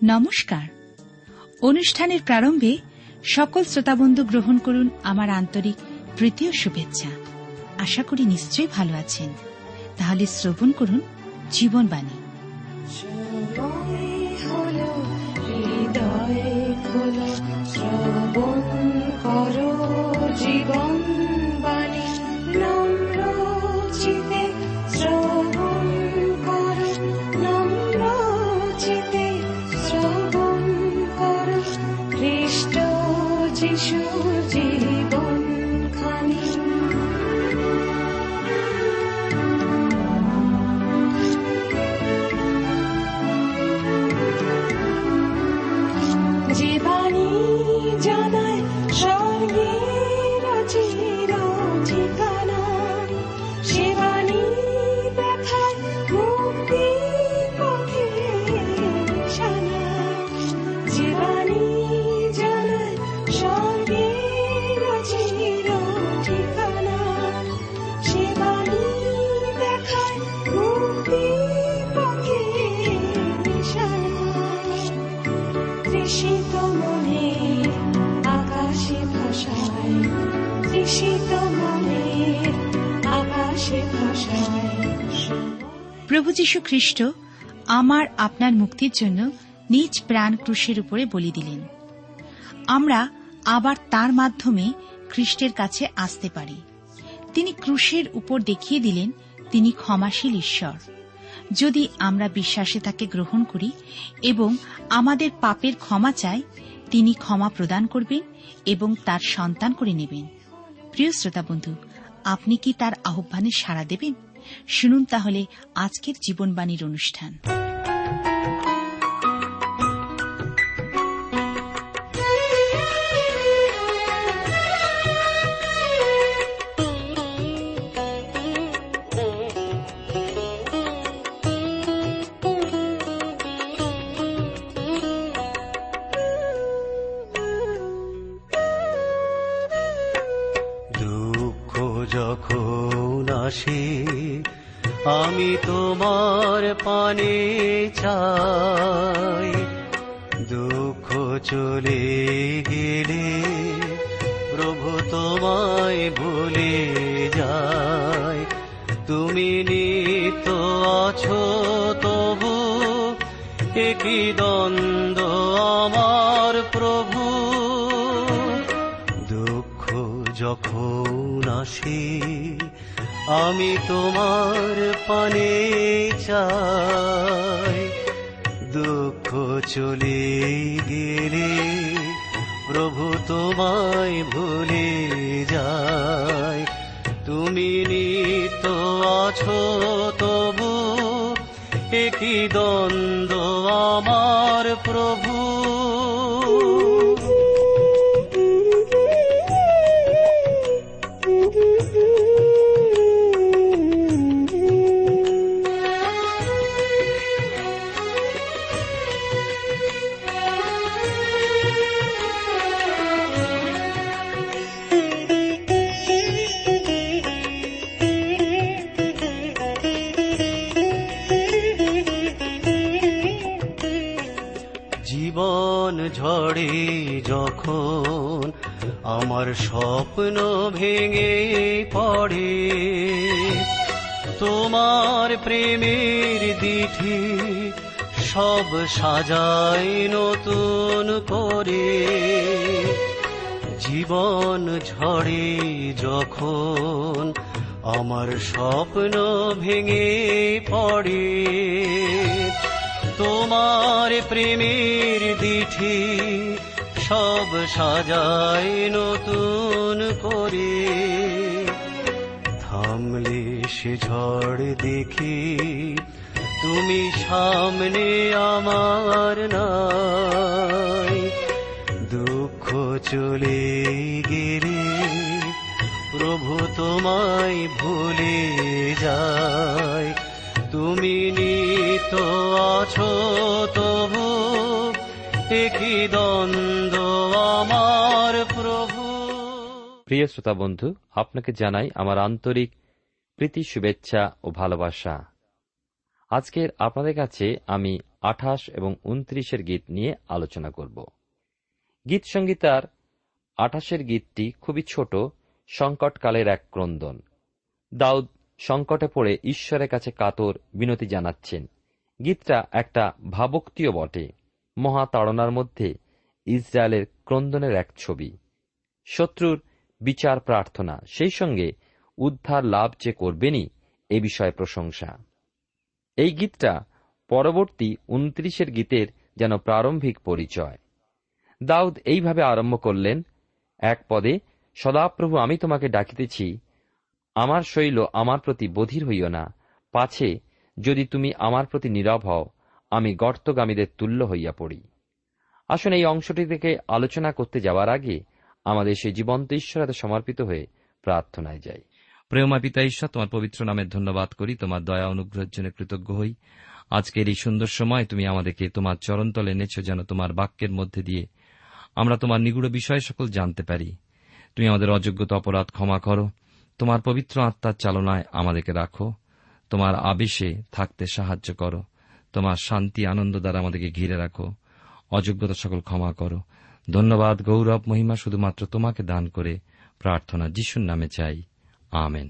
নমস্কার। অনুষ্ঠানের প্রারম্ভে সকল শ্রোতাবন্ধু গ্রহণ করুন আমার আন্তরিক প্রীতি ও শুভেচ্ছা। আশা করি নিশ্চয়ই ভালো আছেন। তাহলে শ্রবণ করুন জীবনবাণী। জীবনবাণী খ্রিস্ট যিশুর জীবনখানি। জীবানী জানায় স্বর্গের চির ঠিকানা, শিবানী দেখায় মুক্তি পথের নিশানা। জীবানী জানায় স্বর্গের চির ঠিকানা, শিবানী দেখায় মুক্তি পথের নিশানা। তৃষিত মনে আকাশে ভাষায়, তৃষিত মনে আকাশে ভাষায়। প্রভু যীশু খ্রিস্ট আমার আপনার মুক্তির জন্য নিজ প্রাণ ক্রুশের উপরে বলি দিলেন। আমরা আবার তার মাধ্যমে খ্রিস্টের কাছে আসতে পারি। তিনি ক্রুশের উপর দেখিয়ে দিলেন তিনি ক্ষমাশীল ঈশ্বর। যদি আমরা বিশ্বাসে তাকে গ্রহণ করি এবং আমাদের পাপের ক্ষমা চাই, তিনি ক্ষমা প্রদান করবেন এবং তার সন্তান করে নেবেন। প্রিয় শ্রোতা বন্ধু, আপনি কি তার আহ্বানে সাড়া দেবেন? শুনুন তাহলে আজকের জীবনবাণীর অনুষ্ঠান। যখন আসে আমি তোমার পানে চাই, দুঃখ চলে গেলে প্রভু তোমায় ভুলে যায়। তুমি নিত্য আছো তবু একই দ্বন্দ্ব আমার প্রভু। দুঃখ যখন আসে আমি তোমার পানে চাই, দুঃখ চলে গেলে প্রভু তোমায় ভুলে যায়। তুমি নিত্য আছো তবু একই দ্বন্দ্ব আমার প্রভু। জীবন ঝড়ে যখন আমার স্বপ্ন ভেঙে পড়ে, তোমার প্রেমের দিঠি সব সাজাই নতুন করে। জীবন ঝড়ে যখন আমার স্বপ্ন ভেঙে পড়ে, তোমার প্রেমের দিঠি সব সাজাই নতুন করে। থামলে সে ঝড় দেখি তুমি সামনে আমার নাই, দুঃখ চলে গেলে প্রভু তোমায় ভুলে যায়। তুমি নিত্য আছো তবু একই দ্বন্দ্ব আমার প্রভু। প্রিয় শ্রোতা বন্ধু, আপনাকে জানাই আমার আন্তরিক প্রীতি, শুভেচ্ছা ও ভালোবাসা। আজকের আপনাদের কাছে আমি 28 এবং 29 গীত নিয়ে আলোচনা করব। গীত সংহিতার 28 গীতটি খুবই ছোট, সংকটকালের এক ক্রন্দন। দাউদ সংকটে পড়ে ঈশ্বরের কাছে কাতর বিনতি জানাচ্ছেন। গীতটা একটা ভাবোক্তিও বটে। মহাতাড়নার মধ্যে ইসরায়েলের ক্রন্দনের এক ছবি, শত্রুর বিচার প্রার্থনা, সেই সঙ্গে উদ্ধার লাভ যে করবেনই এ বিষয়ে প্রশংসা। এই গীতটা পরবর্তী 29 গীতের যেন প্রারম্ভিক পরিচয়। দাউদ এইভাবে আরম্ভ করলেন, এক পদে, সদাপ্রভু আমি তোমাকে ডাকিতেছি, আমার শৈল আমার প্রতি বধির হইও না, পাছে যদি তুমি আমার প্রতি নীরব হও, আমি গর্তগামীদের তুল্য হইয়া পড়ি। আসুন এই অংশটি থেকে আলোচনা করতে যাওয়ার আগে আমাদের সেই জীবন্ত ঈশ্বরের সমর্পিত হয়ে প্রার্থনায় যাই। প্রেমা পিতা ঈশ্বর, তোমার পবিত্র নামে ধন্যবাদ করি, তোমার দয়া অনুগ্রহের জন্য কৃতজ্ঞ হই। আজকের এই সুন্দর সময় তুমি আমাদেরকে তোমার চরণতলে এনেছ, যেন তোমার বাক্যের মধ্যে দিয়ে আমরা তোমার নিগুড় বিষয় সকল জানতে পারি। তুমি আমাদের অযোগ্যতা অপরাধ ক্ষমা করো, তোমার পবিত্র আত্মার চালনায় আমাদেরকে রাখো, তোমার আবেশে থাকতে সাহায্য করো, তোমার শান্তি আনন্দ দ্বারা আমাদেরকে ঘিরে রাখো, অযোগ্যতা সকল ক্ষমা করো। ধন্যবাদ, গৌরব, মহিমা শুধুমাত্র তোমাকে দান করে প্রার্থনা যিশুর নামে চাই, আমেন।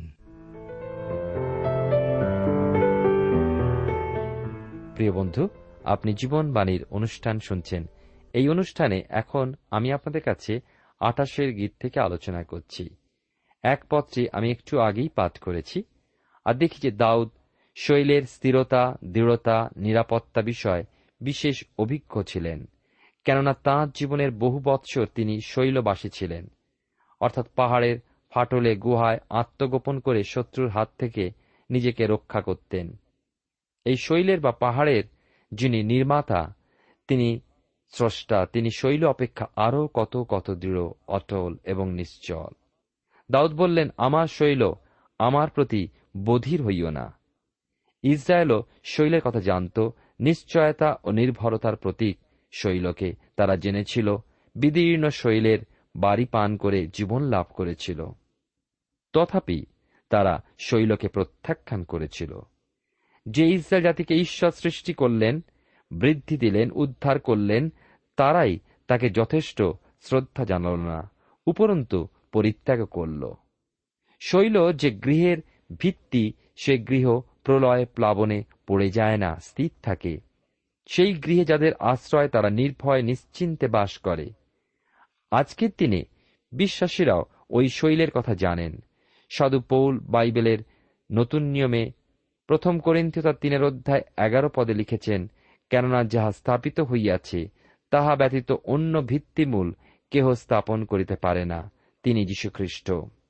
প্রিয় বন্ধু, আপনি জীবনবাণীর অনুষ্ঠান শুনছেন। এই অনুষ্ঠানে এখন আমি আপনাদের কাছে 28 গীত থেকে আলোচনা করছি। এক পত্রে আমি একটু আগেই পাঠ করেছি, আর দেখি যে দাউদ শৈলের স্থিরতা, দৃঢ়তা, নিরাপত্তা বিষয় বিশেষ অভিজ্ঞ ছিলেন, কেননা তাঁর জীবনের বহু বৎসর তিনি শৈলবাসী ছিলেন, অর্থাৎ পাহাড়ের ফাটলে গুহায় আত্মগোপন করে শত্রুর হাত থেকে নিজেকে রক্ষা করতেন। এই শৈলের বা পাহাড়ের যিনি নির্মাতা, তিনি স্রষ্টা, তিনি শৈল অপেক্ষা আরও কত কত দৃঢ়, অটল এবং নিশ্চল। দাউদ বললেন, আমার শৈল আমার প্রতি বধির হইও না। ইসরায়েলও শৈলের কথা জানত। নিশ্চয়তা ও নির্ভরতার প্রতীক শৈলকে তারা জেনেছিল। বিদীর্ণ শৈলের বাড়ি পান করে জীবন লাভ করেছিল। তথাপি তারা শৈলকে প্রত্যাখ্যান করেছিল। যে ইসরায়েল জাতিকে ঈশ্বর সৃষ্টি করলেন, বৃদ্ধি দিলেন, উদ্ধার করলেন, তারাই তাকে যথেষ্ট শ্রদ্ধা জানাল না, উপরন্তু পরিত্যাগ করল। শৈল যে গৃহের ভিত্তি, সে গৃহ প্রলয় প্লাবনে পড়ে যায় না, স্থির থাকে। সেই গৃহে যাদের আশ্রয়, তারা নির্ভয় নিশ্চিন্তে বাস করে। আজকের দিনে বিশ্বাসীরাও ওই শৈলের কথা জানেন। সাধু পৌল বাইবেলের নতুন নিয়মে 1 কোরিন্থীয় 3:11 লিখেছেন, কেননা যাহা স্থাপিত হইয়াছে তাহা ব্যতীত অন্য ভিত্তিমূল কেহ স্থাপন করিতে পারে না, তিনি যীশুখ্রিস্ট।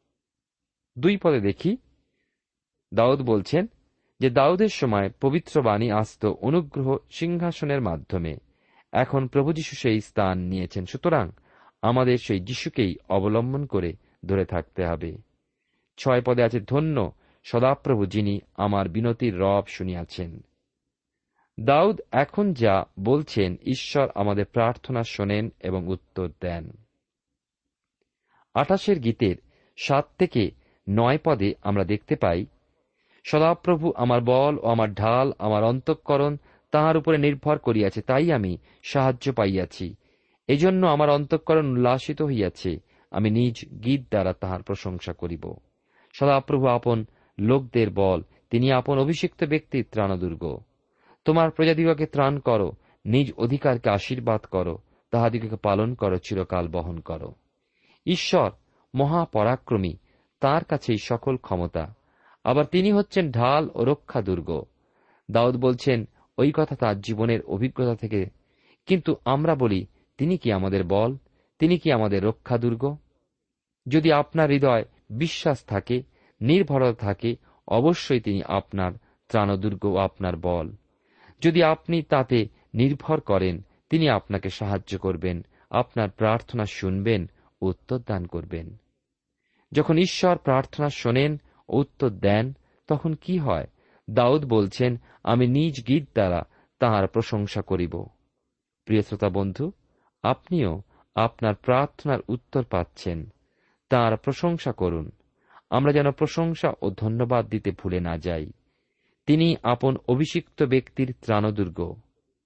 2 দেখি, দাউদ বলছেন যে দাউদের সময় পবিত্র বাণী আসত অনুগ্রহ সিংহাসনের মাধ্যমে। এখন প্রভু যীশু সেই স্থান নিয়েছেন, সুতরাং আমাদের সেই যীশুকেই অবলম্বন করে ধরে থাকতে হবে। 6 আছে, ধন্য সদাপ্রভু, যিনি আমার বিনতির রব শুনিয়াছেন। দাউদ এখন যা বলছেন, ঈশ্বর আমাদের প্রার্থনা শোনেন এবং উত্তর দেন। 28 গীতের 7 থেকে 9 আমরা দেখতে পাই, সদাপ্রভু আমার বল ও আমার ঢাল, আমার অন্তঃকরণ তাহার উপরে নির্ভর করিয়াছে, তাই আমি সাহায্য পাইয়াছি। এজন্য আমার অন্তঃকরণ উল্লাসিত হইয়াছে, আমি নিজ গীত দ্বারা তাহার প্রশংসা করিব। সদাপ্রভু আপন লোকদের বল, তিনি আপন অভিষিক্ত ব্যক্তির ত্রাণদুর্গ। তোমার প্রজাদিগকে ত্রাণ করো, নিজ অধিকারকে আশীর্বাদ করো, তাহাদিগকে পালন করো, চিরকাল বহন করো। ঈশ্বর মহাপরাক্রমী, তাঁর কাছেই সকল ক্ষমতা। আবার তিনি হচ্ছেন ঢাল ও রক্ষা দুর্গ। দাউদ বলছেন ওই কথা তাঁর জীবনের অভিজ্ঞতা থেকে। কিন্তু আমরা বলি, তিনি কি আমাদের বল? তিনি কি আমাদের রক্ষা দুর্গ? যদি আপনার হৃদয় বিশ্বাস থাকে, নির্ভরতা থাকে, অবশ্যই তিনি আপনার ত্রাণদুর্গ ও আপনার বল। যদি আপনি তাতে নির্ভর করেন, তিনি আপনাকে সাহায্য করবেন, আপনার প্রার্থনা শুনবেন, উত্তর দান করবেন। যখন ঈশ্বর প্রার্থনা শোনেন ও উত্তর দেন, তখন কি হয়? দাউদ বলছেন, আমি নিজ গীত দ্বারা তাঁর প্রশংসা করিব। প্রিয় শ্রোতা বন্ধু, আপনিও আপনার প্রার্থনার উত্তর পাচ্ছেন, তাঁর প্রশংসা করুন। আমরা যেন প্রশংসা ও ধন্যবাদ দিতে ভুলে না যাই। তিনি আপন অভিষিক্ত ব্যক্তির ত্রাণদুর্গ।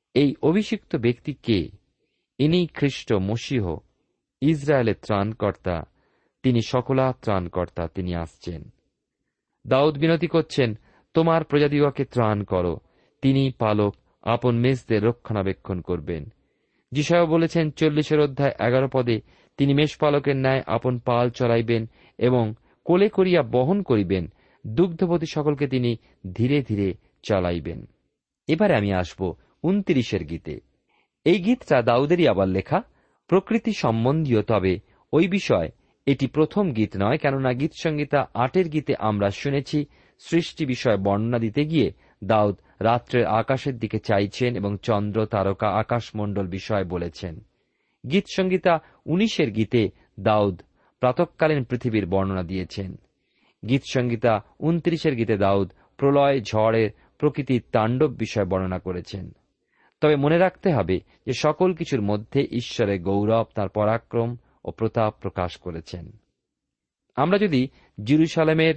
এই অভিষিক্ত ব্যক্তি কে? ইনি খ্রিস্ট মসীহ, ইসরায়েলের ত্রাণকর্তা। তিনি সকলা ত্রাণকর্তা, তিনি আসছেন। দাউদ বিনতি করছেন, তোমার প্রজাদিগকে ত্রাণ করো। তিনি পালক, আপন মেষদের রক্ষণাবেক্ষণ করবেন। যিশায়া বলেছেন 40 অধ্যায় 11 পদে, তিনি মেষপালকের ন্যায় আপন পাল চড়াইবেন এবং কোলে করিয়া বহন করিবেন, দুগ্ধবতী সকলকে তিনি ধীরে ধীরে চালাইবেন। এবারে আমি আসব 29 গীতে। এই গীতটা দাউদেরই আবার লেখা, প্রকৃতি সম্বন্ধীয়, তবে ওই বিষয় এটি প্রথম গীত নয়, কেননা গীত সংহিতা 8 গীতে আমরা শুনেছি সৃষ্টি বিষয়ে বর্ণনা দিতে গিয়ে দাউদ রাত্রের আকাশের দিকে চাইছেন এবং চন্দ্র, তারকা, আকাশমণ্ডল বিষয় বলেছেন। গীত সংহিতা 19 গীতে দাউদ প্রাতঃকালীন পৃথিবীর বর্ণনা দিয়েছেন। গীত সংহিতা 29 গীতে দাউদ প্রলয়, ঝড়ের, প্রকৃতির তাণ্ডব বিষয় বর্ণনা করেছেন। তবে মনে রাখতে হবে যে সকল কিছুর মধ্যে ঈশ্বরের গৌরব, তাঁর পরাক্রম ও প্রতাপ প্রকাশ করেছেন। আমরা যদি জেরুজালেমের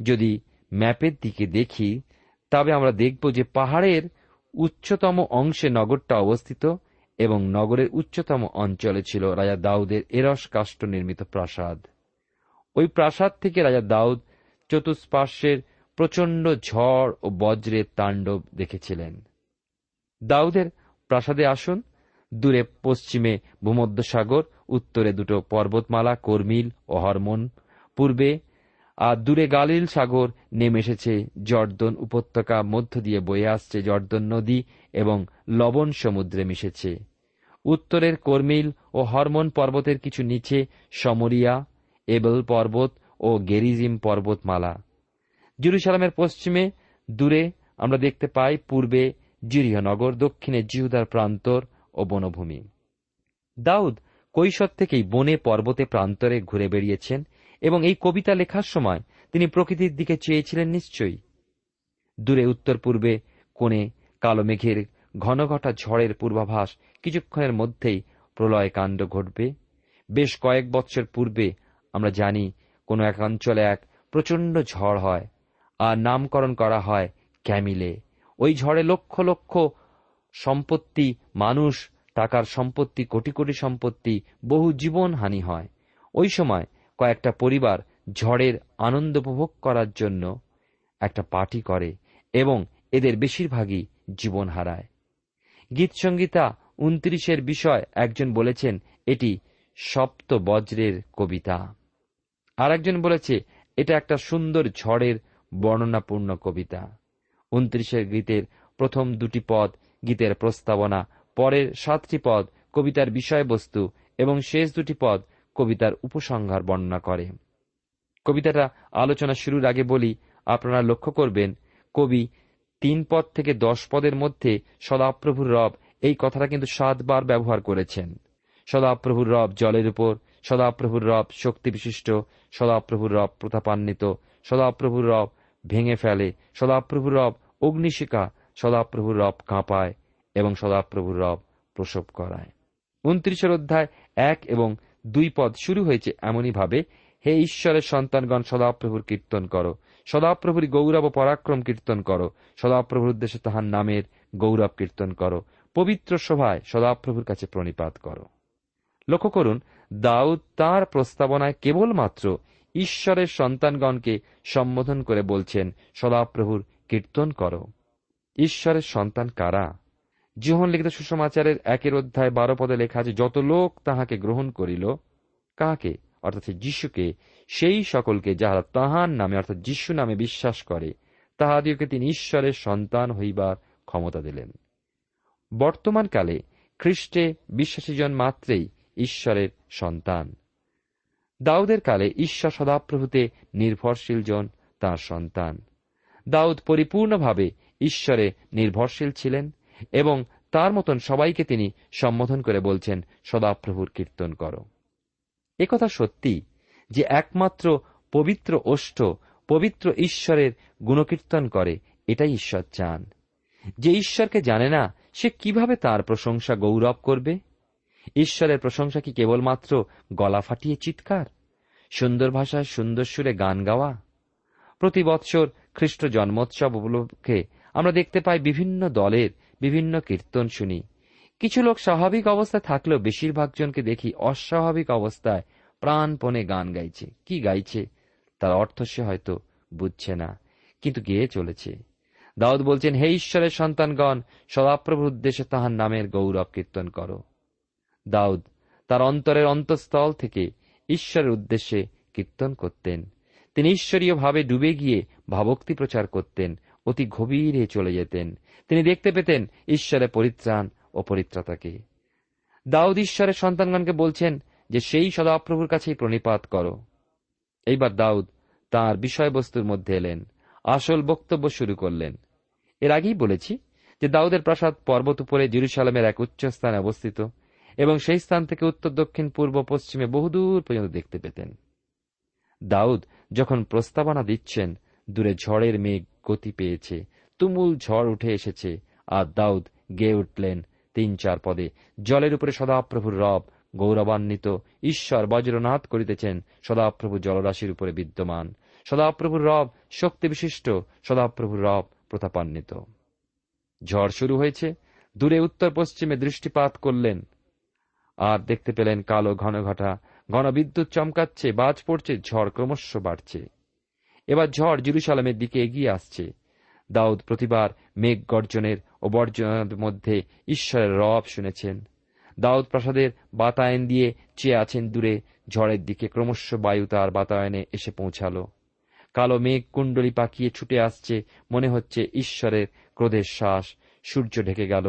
ম্যাপের দিকে দেখি, তবে আমরা দেখব যে পাহাড়ের উচ্চতম অংশে নগরটা অবস্থিত এবং নগরের উচ্চতম অঞ্চলে ছিল রাজা দাউদের এরস কাষ্ঠ নির্মিত প্রাসাদ। ওই প্রাসাদ থেকে রাজা দাউদ চতুষ্পার্শ্বের প্রচণ্ড ঝড় ও বজ্রের তাণ্ডব দেখেছিলেন। দাউদের প্রাসাদে আসুন। দূরে পশ্চিমে ভূমধ্যসাগর, উত্তরে দুটো পর্বতমালা কর্মিল ও হরমোন, পূর্বে আর দূরে গালিল সাগর নেমে এসেছে, জর্দন উপত্যকা মধ্য দিয়ে বয়ে আসছে জর্দন নদী এবং লবণ সমুদ্রে মিশেছে। উত্তরের কর্মিল ও হরমোন পর্বতের কিছু নিচে সমরিয়া, এবেল পর্বত ও গেরিজিম পর্বতমালা। জেরুজালেমের পশ্চিমে দূরে আমরা দেখতে পাই পূর্বে জিরিহনগর, দক্ষিণে জিহুদার প্রান্তর ও বনভূমি। দাউদ কৈশোর থেকেই বনে পর্বতে প্রান্তরে ঘুরে বেড়িয়েছেন এবং এই কবিতা লেখার সময় তিনি প্রকৃতির দিকে চেয়েছিলেন নিশ্চয়ই। দূরে উত্তর পূর্বে কোণে কালো মেঘের ঘনঘটা ঝড়ের পূর্বাভাস, কিছুক্ষণের মধ্যেই প্রলয় কাণ্ড ঘটবে। বেশ কয়েক বৎসর পূর্বে আমরা জানি কোন এক অঞ্চলে এক প্রচণ্ড ঝড় হয়, আর নামকরণ করা হয় ক্যামিলে। ওই ঝড়ে লক্ষ লক্ষ সম্পত্তি, মানুষ, টাকার সম্পত্তি, কোটি কোটি সম্পত্তি, বহু জীবন হানি হয়। ওই সময় কয়েকটা পরিবার ঝড়ের আনন্দ উপভোগ করার জন্য একটা পার্টি করে এবং এদের বেশিরভাগই জীবন হারায়। গীত সংহিতা 29 বিষয় একজন বলেছেন এটি সপ্ত বজ্রের কবিতা, আর একজন বলেছে এটা একটা সুন্দর ঝড়ের বর্ণনাপূর্ণ কবিতা। 29 গীতের প্রথম 2টি পদ গীতের প্রস্তাবনা, পরের 7টি পদ কবিতার বিষয়বস্তু এবং শেষ 2টি পদ কবিতার উপসংহার বর্ণনা করে। কবিতাটা আলোচনা শুরুর আগে বলি, আপনারা লক্ষ্য করবেন কবি 3 পদ থেকে 10 পদের মধ্যে সদাপ্রভুর রব এই কথাটা কিন্তু 7 বার ব্যবহার করেছেন। সদাপ্রভুর রব জলের উপর, সদাপ্রভুর রব শক্তি বিশিষ্ট, সদাপ্রভুর রব প্রতাপান্বিত, সদাপ্রভুর রব ভেঙে ফেলে, সদাপ্রভুর রব অগ্নিশিখা, সদাপ্রভুর রব কাঁপায় এবং সদাপ্রভুর রব প্রসব করায়। 29 অধ্যায় 1 এবং 2 পদ শুরু হয়েছে এমনই ভাবে, হে ঈশ্বরের সন্তানগণ, সদাপ্রভুর কীর্তন করো, সদাপ্রভুর গৌরব ও পরাক্রম কীর্তন করো, সদাপ্রভুর উদ্দেশ্যে তাহার নামের গৌরব কীর্তন করো, পবিত্র সভায় সদাপ্রভুর কাছে প্রণিপাত করো। লক্ষ্য করুন, দাউদ তাঁর প্রস্তাবনায় কেবলমাত্র ঈশ্বরের সন্তানগণকে সম্বোধন করে বলছেন সদাপ্রভুর কীর্তন করো। ঈশ্বরের সন্তান কারা? যোহন লিখিত সুসমাচারের 1 অধ্যায় 12 পদে লেখা আছে, যত লোক তাহাকে গ্রহণ করিল, কাকে? অর্থাৎ যিশুকে, সেই সকলকে যাহারা তাহার নামে অর্থাৎ যিশু নামে বিশ্বাস করে, তাহাদিওকে তিনি ঈশ্বরের সন্তান হইবার ক্ষমতা দিলেন। বর্তমানকালে খ্রিস্টে বিশ্বাসীজন মাত্রেই ঈশ্বরের সন্তান। দাউদের কালে ঈশ্বর সদাপ্রভুতে নির্ভরশীল জন তাঁর সন্তান। দাউদ পরিপূর্ণভাবে ঈশ্বরে নির্ভরশীল ছিলেন এবং তার মতন সবাইকে তিনি সম্বোধন করে বলছেন সদাপ্রভুর কীর্তন করো। একথা সত্যি যে একমাত্র পবিত্র ওষ্ঠ পবিত্র ঈশ্বরের গুণকীর্তন করে, এটাই ঈশ্বর চান। যে ঈশ্বরকে জানে না সে কিভাবে তার প্রশংসা গৌরব করবে? ঈশ্বরের প্রশংসা কি কেবলমাত্র গলা ফাটিয়ে চিৎকার, সুন্দর ভাষায় সুন্দর সুরে গান গাওয়া? প্রতি বৎসর খ্রিস্ট জন্মোৎসব উপলক্ষে আমরা দেখতে পাই বিভিন্ন দলের বিভিন্ন কীর্তন শুনি। কিছু লোক স্বাভাবিক অবস্থায় থাকলেও বেশিরভাগ জনকে দেখি অস্বাভাবিক অবস্থায় প্রাণপণে গান গাইছে। কি গাইছে তার অর্থ সে হয়তো বুঝছে না, কিন্তু গেয়ে চলেছে। দাউদ বলছেন, হে ঈশ্বরের সন্তানগণ, সদাপ্রভুর উদ্দেশ্যে তাহার নামের গৌরব কীর্তন করো। দাউদ তার অন্তরের অন্তঃস্থল থেকে ঈশ্বরের উদ্দেশ্যে কীর্তন করতেন। তিনি ঈশ্বরীয় ভাবে ডুবে গিয়ে ভাবক্তি প্রচার করতেন, অতি গভীরে চলে যেতেন। তিনি দেখতে পেতেন ঈশ্বরের পরিত্রাণ ও পরিত্রাতাকে। দাউদ ঈশ্বরের সন্তানগণকে বলছেন যে সেই সদাপ্রভুর কাছেই প্রণিপাত করো। এইবার দাউদ তাঁর বিষয়বস্তুর মধ্যে এলেন, আসল বক্তব্য শুরু করলেন। এর আগেই বলেছি যে দাউদের প্রাসাদ পর্বত উপরে জেরুসালেমের এক উচ্চ স্থানে অবস্থিত এবং সেই স্থান থেকে উত্তর, দক্ষিণ, পূর্ব, পশ্চিমে বহুদূর পর্যন্ত দেখতে পেতেন। দাউদ যখন প্রস্তাবনা দিচ্ছেন, দূরে ঝড়ের মেঘ গতি পেয়েছে, তুমুল ঝড় উঠে এসেছে, আর দাউদ গেয়ে উঠলেন ৩-৪ পদে, জলের উপরে সদাপ্রভুর রব গৌরবান্বিত, ঈশ্বর বজ্রনাদ করিতেছেন, সদাপ্রভু জলরাশির উপরে বিদ্যমান, সদাপ্রভুর রব শক্তি বিশিষ্ট, সদাপ্রভুর রব প্রতাপান্বিত। ঝড় শুরু হয়েছে। দূরে উত্তর পশ্চিমে দৃষ্টিপাত করলেন আর দেখতে পেলেন কালো ঘন ঘটা, ঘন বিদ্যুৎ চমকাচ্ছে, বাজ পড়ছে, ঝড় ক্রমশ বাড়ছে। এবার ঝড় জেরুসালেমের দিকে এগিয়ে আসছে। দাউদ প্রতিবার মেঘ গর্জনের ও বর্জনের মধ্যে ঈশ্বরের রব শুনেছেন। দাউদ প্রাসাদের বাতায়ন দিয়ে চেয়ে আছেন দূরে ঝড়ের দিকে। ক্রমশ বায়ু তার বাতায়নে এসে পৌঁছাল। কালো মেঘ কুণ্ডলী পাকিয়ে ছুটে আসছে, মনে হচ্ছে ঈশ্বরের ক্রোধের শ্বাস। সূর্য ঢেকে গেল,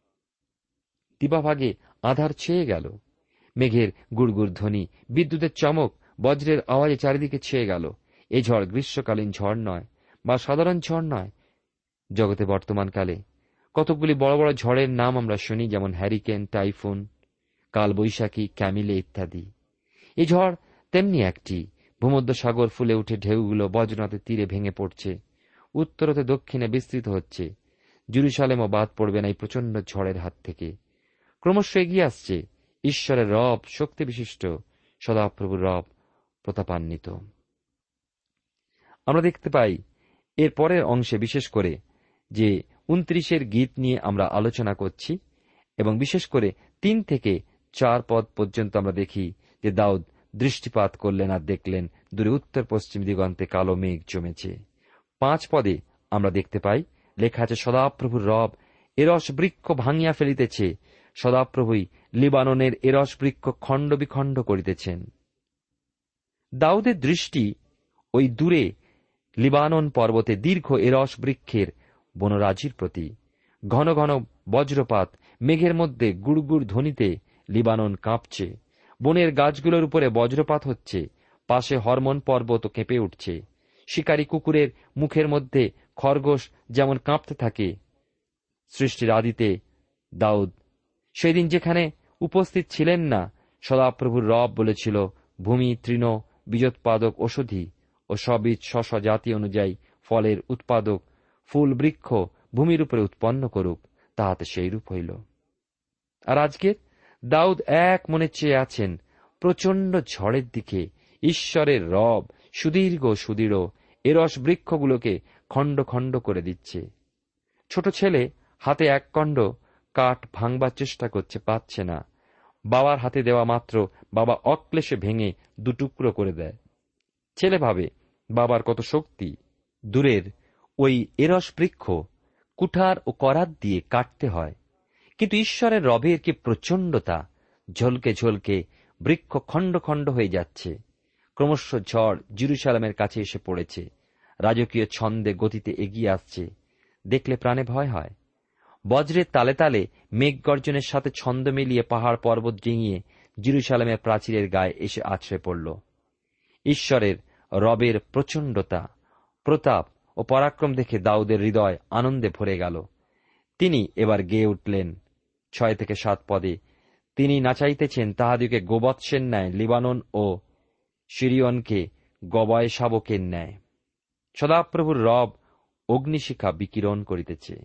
দিবাভাগে আধার ছেয়ে গেল। মেঘের গুড়গুড় ধ্বনি, বিদ্যুতের চমক, বজ্রের আওয়াজে চারিদিকে ছেয়ে গেল। এই ঝড় গ্রীষ্মকালীন ঝড় নয় বা সাধারণ ঝড় নয়। জগতে বর্তমানকালে কতকগুলি বড় বড় ঝড়ের নাম আমরা শুনি, যেমন হ্যারিকেন, টাইফুন, কালবৈশাখী, ক্যামিলে ইত্যাদি। এই ঝড় তেমনি একটি। ভূমধ্যসাগর ফুলে উঠে ঢেউগুলো বজ্রনাথের তীরে ভেঙে পড়ছে, উত্তর হতে দক্ষিণে বিস্তৃত হচ্ছে। জেরুসালেমও বাদ পড়বে না এই প্রচণ্ড ঝড়ের হাত থেকে। ক্রমশ এগিয়ে আসছে ঈশ্বরের রব শক্তি বিশিষ্ট, সদাপ্রভুর রব প্রতাপান্বিত। আমরা দেখতে পাই এর পরের অংশে, বিশেষ করে যে 29 গীত নিয়ে আমরা আলোচনা করছি, এবং বিশেষ করে 3 থেকে 4 পদ পর্যন্ত আমরা দেখি যে দাউদ দৃষ্টিপাত করলেন আর দেখলেন দূরে উত্তর পশ্চিম দিগন্তে কালো মেঘ জমেছে। 5 পদে আমরা দেখতে পাই, লেখা আছে, সদাপ্রভুর রব এরস বৃক্ষ ভাঙিয়া ফেলিতেছে, সদাপ্রভুই লিবাননের এরস বৃক্ষ খণ্ড বিখণ্ড করিতেছেন। দাউদের দৃষ্টি ওই দূরে লিবানন পর্বতে দীর্ঘ এরস বৃক্ষের বনরাজির প্রতি। ঘন ঘন বজ্রপাত, মেঘের মধ্যে গুড়গুড় ধ্বনিতে লিবানন কাঁপছে। বনের গাছগুলোর উপরে বজ্রপাত হচ্ছে, পাশে হরমোন পর্বত কেঁপে উঠছে। শিকারী কুকুরের মুখের মধ্যে খরগোশ যেমন কাঁপতে থাকে। সৃষ্টির আদিতে দাউদ সেদিন যেখানে উপস্থিত ছিলেন না, সদাপ্রভুর রব বলেছিল, ভূমি তৃণ বীজোৎপাদক ঔষধি ও সবীজ শস্য জাতি অনুযায়ী ফলের উৎপাদক ফুল বৃক্ষ ভূমির উপরে উৎপন্ন করুক, তাহাতে সেই রূপ হইল। আর আজকে দাউদ এক মনে চেয়ে আছেন প্রচণ্ড ঝড়ের দিকে। ঈশ্বরের রব সুদৃঢ় এরস বৃক্ষগুলোকে খণ্ড খণ্ড করে দিচ্ছে। ছোট ছেলে হাতে এক খণ্ড কাঠ ভাঙবার চেষ্টা করছে, পাচ্ছে না। বাবার হাতে দেওয়া মাত্র বাবা অক্লেশে ভেঙে দুটুকরো করে দেয়। ছেলে ভাবে বাবার কত শক্তি। দূরের ওই এরস বৃক্ষ কুঠার ও করাত দিয়ে কাটতে হয়, কিন্তু ঈশ্বরের রবের কি প্রচণ্ডতা! ঝলকে ঝলকে বৃক্ষ খণ্ড খণ্ড হয়ে যাচ্ছে। ক্রমশ ঝড় জেরুসালেমের কাছে এসে পড়েছে, রাজকীয় ছন্দে গতিতে এগিয়ে আসছে। দেখলে প্রাণে ভয় হয়। বজ্রের তালে তালে মেঘ গর্জনের সাথে ছন্দ মিলিয়ে পাহাড় পর্বত ডিঙিয়ে জেরুসালেমের প্রাচীরের গায়ে এসে আছড়ে পড়ল। ঈশ্বরের রবের প্রচণ্ডতা, প্রতাপ ও পরাক্রম দেখে দাউদের হৃদয় আনন্দে ভরে গেল। তিনি এবার গেয়ে উঠলেন 6 থেকে 7 পদে, তিনি নাচাইতেছেন তাহাদিকে গোবৎসের ন্যায়, লিবানন ও সিরিয়নকে গবায় শাবকের ন্যায়। সদাপ্রভুর রব অগ্নিশিখা বিকিরণ করিতেছে।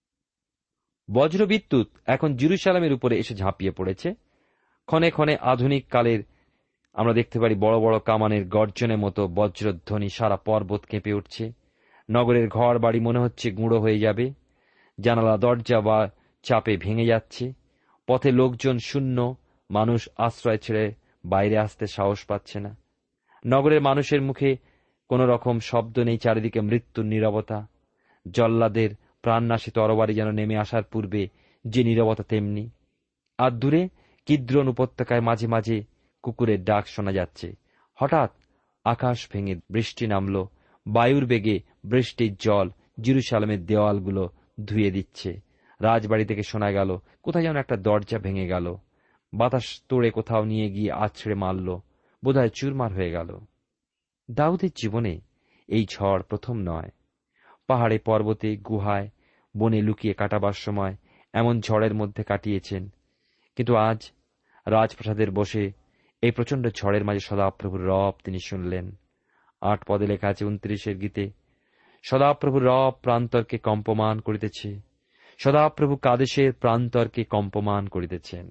বজ্রবিদ্যুৎ এখন জেরুসালেমের উপরে এসে ঝাঁপিয়ে পড়েছে। ক্ষণে ক্ষণে আধুনিক কালের আমরা দেখতে পারি বড় বড় কামানের গর্জনের মতো বজ্রধ্বনি, সারা পর্বত কেঁপে উঠছে। নগরের ঘর বাড়ি মনে হচ্ছে গুঁড়ো হয়ে যাবে। জানালা দরজা বা চাপে ভেঙে যাচ্ছে। পথে লোকজন শূন্য, মানুষ আশ্রয় ছেড়ে বাইরে আসতে সাহস পাচ্ছে না। নগরের মানুষের মুখে কোন রকম শব্দ নেই, চারিদিকে মৃত্যুর নীরবতা। জল্লাদের প্রাণনাশী তরবারি যেন নেমে আসার পূর্বে যে নীরবতা তেমনি। আর দূরে কিদ্রোন উপত্যকায় মাঝে মাঝে কুকুরের ডাক শোনা যাচ্ছে। হঠাৎ আকাশ ভেঙে বৃষ্টি নামল। বায়ুর বেগে বৃষ্টির জল জেরুজালেমের দেওয়ালগুলো ধুয়ে দিচ্ছে। রাজবাড়ি থেকে শোনা গেল কোথায় যেন একটা দরজা ভেঙে গেল। বাতাস তোড়ে কোথাও নিয়ে গিয়ে আছড়ে মারল, বোধহয় চুরমার হয়ে গেল। দাউদের জীবনে এই ঝড় প্রথম নয়। পাহাড়ে, পর্বতে, গুহায়, বনে লুকিয়ে কাটাবার সময় এমন ঝড়ের মধ্যে কাটিয়েছেন। কিন্তু আজ রাজপ্রাসাদের বসে এই প্রচণ্ড ঝড়ের মাঝে সদাপ্রভুর রব তিনি শুনলেন। 8 পদে লেখা আছে 29 গীতে, সদাপ্রভুর রব প্রান্তরকে কম্পমান করিতেছে, সদাপ্রভু কাদেশের প্রান্তরকে কম্পমান করিতেছেন।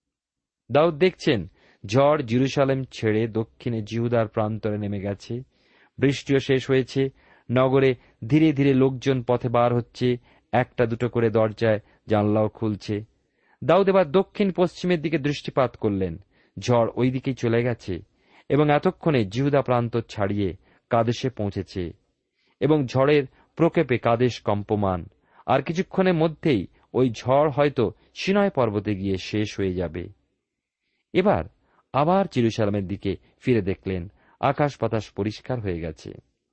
দাউদ দেখছেন ঝড় জেরুজালেম ছেড়ে দক্ষিণে জিহুদার প্রান্তরে নেমে গেছে। বৃষ্টিও শেষ হয়েছে। নগরে ধীরে ধীরে লোকজন পথে বার হচ্ছে। একটা দুটো করে দরজায় জানলাও খুলছে। দাউদ এবার দক্ষিণ পশ্চিমের দিকে দৃষ্টিপাত করলেন। ঝড় ওই দিকেই চলে গেছে এবং এতক্ষণে জিহুদা প্রান্ত ছাড়িয়ে কাদেশে পৌঁছেছে এবং ঝড়ের প্রকোপে কাদেশ কম্পমান। আর কিছুক্ষণের মধ্যেই ওই ঝড় হয়তো সিনাই পর্বতে গিয়ে শেষ হয়ে যাবে। এবার আবার জেরুজালেমের দিকে ফিরে দেখলেন আকাশ বাতাস পরিষ্কার হয়ে গেছে।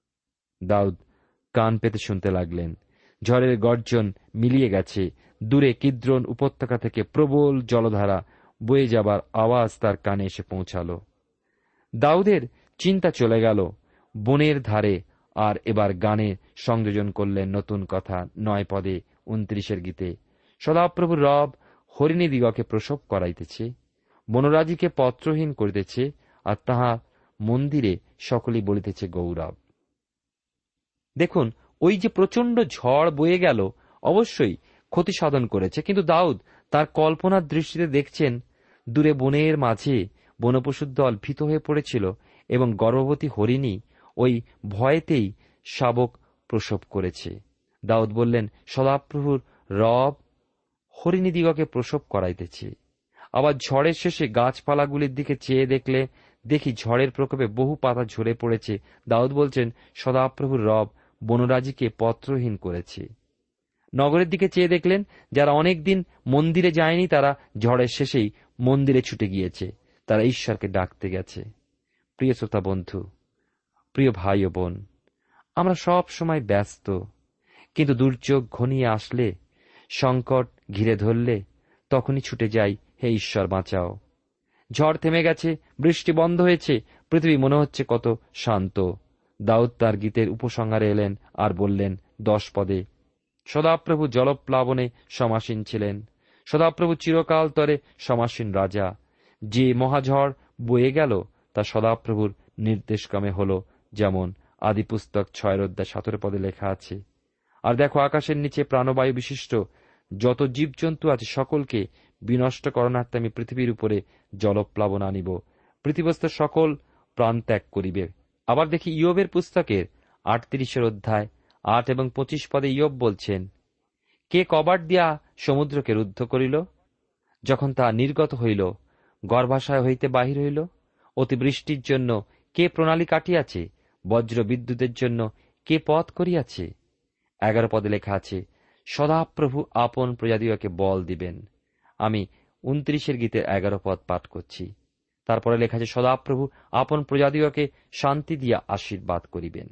দাউদ কান পেতে শুনতে লাগলেন। ঝড়ের গর্জন মিলিয়ে গেছে। দূরে কিদ্রোন উপত্যকা থেকে প্রবল জলধারা বয়ে যাবার আওয়াজ তার কানে এসে পৌঁছাল। দাউদের চিন্তা চলে গেল বনের ধারে, আর এবার গানে সংযোজন করলেন নতুন কথা 9 পদে 29 গীতে, সদাপ্রভুর রব হরিণীদিগকে প্রসব করাইতেছে, বনরাজিকে পত্রহীন করিতেছে, আর তাহার মন্দিরে সকলেই বলিতেছে গৌরব। দেখুন, ওই যে প্রচণ্ড ঝড় বয়ে গেল অবশ্যই ক্ষতি সাধন করেছে, কিন্তু দাউদ তার কল্পনার দৃষ্টিতে দেখছেন দূরে বনের মাঝে বনপশুর দল ভীত হয়ে পড়েছিল এবং গর্ভবতী হরিণী ওই ভয়েতেই শাবক প্রসব করেছে। দাউদ বললেন, সদাপ্রভুর রব হরিণীদিগকে প্রসব করাইতেছে। আবার ঝড়ের শেষে গাছপালাগুলির দিকে চেয়ে দেখি ঝড়ের প্রকোপে বহু পাতা ঝরে পড়েছে। দাউদ বলছেন, সদাপ্রভুর রব বনরাজিকে পত্রহীন করেছে। নগরের দিকে চেয়ে দেখলেন যারা অনেক দিন মন্দিরে যায়নি তারা ঝড়ের শেষেই মন্দিরে ছুটে গিয়েছে, তারা ঈশ্বরকে ডাকতে গেছে। প্রিয় শ্রোতা বন্ধু, প্রিয় ভাই ও বোন, আমরা সব সময় ব্যস্ত, কিন্তু দুর্যোগ ঘনিয়ে আসলে, সংকট ঘিরে ধরলে তখনই ছুটে যাই, হে ঈশ্বর বাঁচাও। ঝড় থেমে গেছে, বৃষ্টি বন্ধ হয়েছে, পৃথিবী মনে হচ্ছে কত শান্ত। দাউদ তার গীতের উপসংহারে এলেন আর বললেন 10 পদে, সদাপ্রভু জলপ্লাবনে সমাসীন ছিলেন, সদাপ্রভু চিরকাল তরে সমাসীন রাজা। যে মহাঝড় বয়ে গেল তা সদাপ্রভুর নির্দেশক্রমে হল, যেমন আদিপুস্তক 6:17 পদে লেখা আছে। আর দেখো, আকাশের নিচে প্রাণবায়ু বিশিষ্ট যত জীবজন্তু আছে সকলকে বিনষ্ট করণার্থে আমি পৃথিবীর উপরে জলপ্লাবন আনিব, পৃথিবীস্থ সকল প্রাণ ত্যাগ করিবে। আবার দেখি ইয়োবের পুস্তকের 38 অধ্যায় 8 এবং 25 পদে ইয়োব বলছেন, কে কবাট দিয়া সমুদ্রকে রুদ্ধ করিল, যখন তা নির্গত হইল, গর্ভাশয় হইতে বাহির হইল? অতিবৃষ্টির জন্য কে প্রণালী কাটিয়াছে, বজ্র বিদ্যুতের জন্য কে পথ করিয়াছে? 11 পদে লেখা আছে, সদাপ্রভু আপন প্রজাদিগকে বল দিবেন। আমি 29 গীতের 11 পদ পাঠ করছি। তারপরে লেখা আছে, সদাপ্রভু আপন প্রজাদিগকে শান্তি দিয়া আশীর্বাদ করিবেন।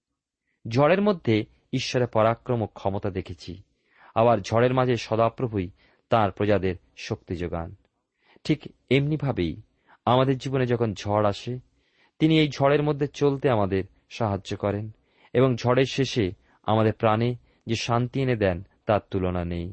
ঝড়ের মধ্যে ঈশ্বরের পরাক্রম ও ক্ষমতা দেখেছি, আবার ঝড়ের মাঝে সদাপ্রভুই তাঁর প্রজাদের শক্তি যোগান। ঠিক এমনিভাবেই আমাদের জীবনে যখন ঝড় আসে, তিনি এই ঝড়ের মধ্যে চলতে আমাদের সাহায্য করেন এবং ঝড়ের শেষে আমাদের প্রাণে যে শান্তি এনে দেন তার তুলনা নেই।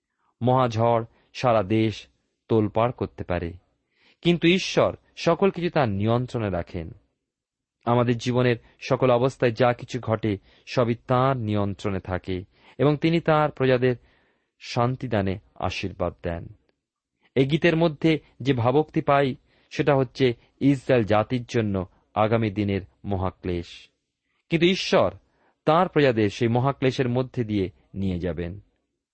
মহাঝড় সারা দেশ তোলপাড় করতে পারে, কিন্তু ঈশ্বর সকল কিছু তাঁর নিয়ন্ত্রণে রাখেন। আমাদের জীবনের সকল অবস্থায় যা কিছু ঘটে সবই তাঁর নিয়ন্ত্রণে থাকে এবং তিনি তাঁর প্রজাদের শান্তিদানে আশীর্বাদ দেন। এই গীতের মধ্যে যে ভাবোক্তি পাই সেটা হচ্ছে ইসরায়েল জাতির জন্য আগামী দিনের মহাক্লেশ, কিন্তু ঈশ্বর তাঁর প্রজাদের সেই মহাক্লেশের মধ্যে দিয়ে নিয়ে যাবেন।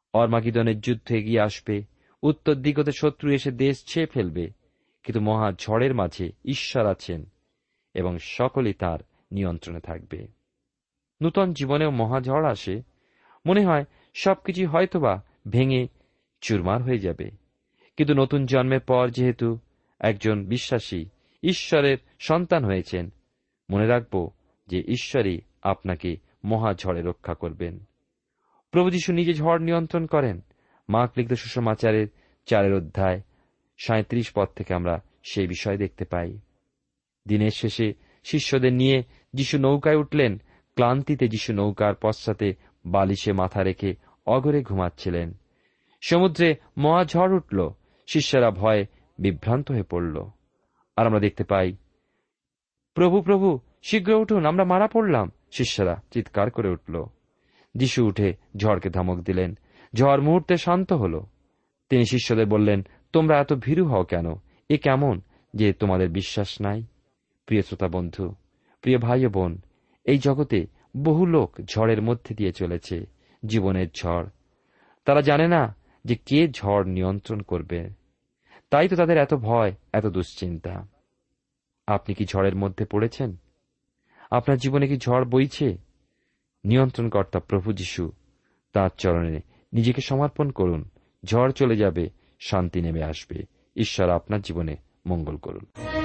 অর্মাগিদনের যুদ্ধ এগিয়ে আসবে, উত্তর দিগতে শত্রু এসে দেশ ছেয়ে ফেলবে, কিন্তু মহা ঝড়ের মাঝে ঈশ্বর আছেন এবং সকলেই তার নিয়ন্ত্রণে থাকবে। নূতন জীবনেও মহাঝড় আসে, মনে হয় সবকিছু হয়তোবা ভেঙে চুরমার হয়ে যাবে, কিন্তু নতুন জন্মের পর যেহেতু একজন বিশ্বাসী ঈশ্বরের সন্তান হয়েছেন, মনে রাখব যে ঈশ্বরই আপনাকে মহাঝড়ে রক্ষা করবেন। প্রভু যীশু নিজে ঝড় নিয়ন্ত্রণ করেন। মার্ক লিখিত সুসমাচারের 4 অধ্যায় 37 পদ থেকে আমরা সেই বিষয় দেখতে পাই। দিনের শেষে শিষ্যদের নিয়ে যীশু নৌকায় উঠলেন। ক্লান্তিতে যীশু নৌকার পশ্চাতে বালিশে মাথা রেখে অঘরে ঘুমাচ্ছিলেন। সমুদ্রে মহাঝড় উঠল, শিষ্যরা ভয়ে বিভ্রান্ত হয়ে পড়ল। আর আমরা দেখতে পাই, প্রভু প্রভু শীঘ্র উঠুন, আমরা মারা পড়লাম, শিষ্যরা চিৎকার করে উঠল। যীশু উঠে ঝড়কে ধমক দিলেন। ঝড় মুহূর্তে শান্ত হল। তিনি শিষ্যদের বললেন, তোমরা এত ভীরু হও কেন? এ কেমন যে তোমাদের বিশ্বাস নাই? প্রিয় শ্রোতা বন্ধু, প্রিয় ভাই ও বোন, এই জগতে বহু লোক ঝড়ের মধ্যে দিয়ে চলেছে, জীবনের ঝড়। তারা জানে না যে কে ঝড় নিয়ন্ত্রণ করবে, তাই তো তাদের এত ভয়, এত দুশ্চিন্তা। আপনি কি ঝড়ের মধ্যে পড়েছেন? আপনার জীবনে কি ঝড় বইছে? নিয়ন্ত্রণকর্তা প্রভু যীশু, তাঁর চরণে নিজেকে সমর্পণ করুন। ঝড় চলে যাবে, শান্তি নেমে আসবে। ঈশ্বর আপনার জীবনে মঙ্গল করুন।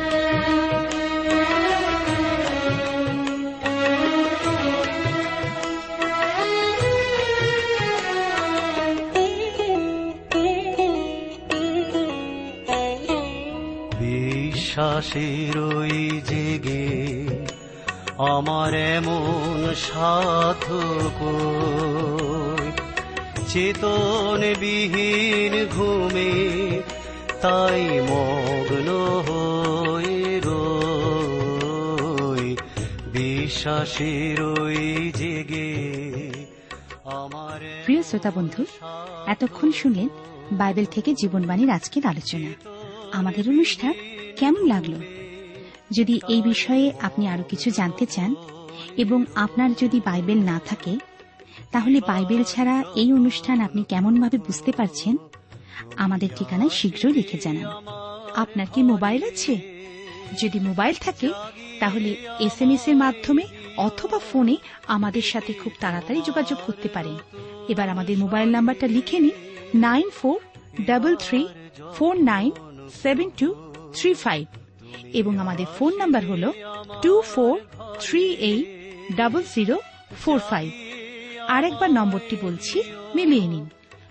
বিশ্বাসের ওই জেগে আমার এমন সাধক, চেতন বিহীন ঘুমে তাই মগ্ন হয়ে রই। বিশ্বাসের ওই জেগে আমার। প্রিয় শ্রোতা বন্ধু, এতক্ষণ শুনলেন বাইবেল থেকে জীবনবাণীর আজকের আলোচনা। আমাদের অনুষ্ঠান কেমন লাগলো? যদি এই বিষয়ে আপনি আরো কিছু জানতে চান এবং আপনার যদি বাইবেল না থাকে, তাহলে বাইবেল ছাড়া এই অনুষ্ঠান আপনি কেমনভাবে বুঝতে পারছেন, আমাদের ঠিকানায় শীঘ্রই লিখে জানান। আপনার কি মোবাইল আছে? যদি মোবাইল থাকে তাহলে SMS এর মাধ্যমে অথবা ফোনে আমাদের সাথে খুব তাড়াতাড়ি যোগাযোগ করতে পারেন। এবার আমাদের মোবাইল নাম্বারটা লিখে নিন, 9433497235, এবং আমাদের ফোন নাম্বার হল 24380045। আরেকবার নম্বরটি বলছি, মিলিয়ে নিন,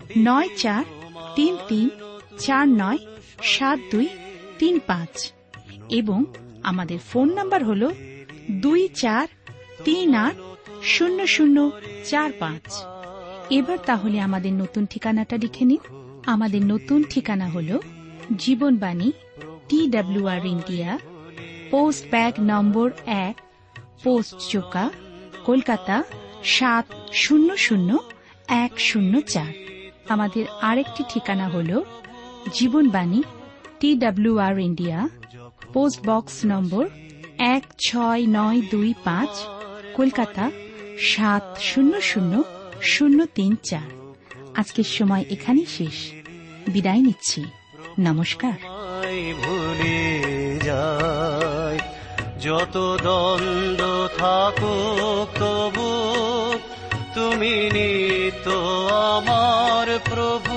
9433497235, এবং আমাদের ফোন নাম্বার হল 24380045। এবার তাহলে আমাদের নতুন ঠিকানাটা লিখে নিন। আমাদের নতুন ঠিকানা হল জীবনবাণী, TWR India, post bag number 1, post চোকা, কলকাতা 700104। আমাদের আরেকটি ঠিকানা হল জীবনবাণী, TWR India, post box number 16925, Kolkata 700034। আজকের সময় এখানেই শেষ। বিদায় নিচ্ছি। নমস্কার। ভুলে যায় যত দ্বন্দ্ব থাকুক, তবু তুমি নিত্য আমার প্রভু।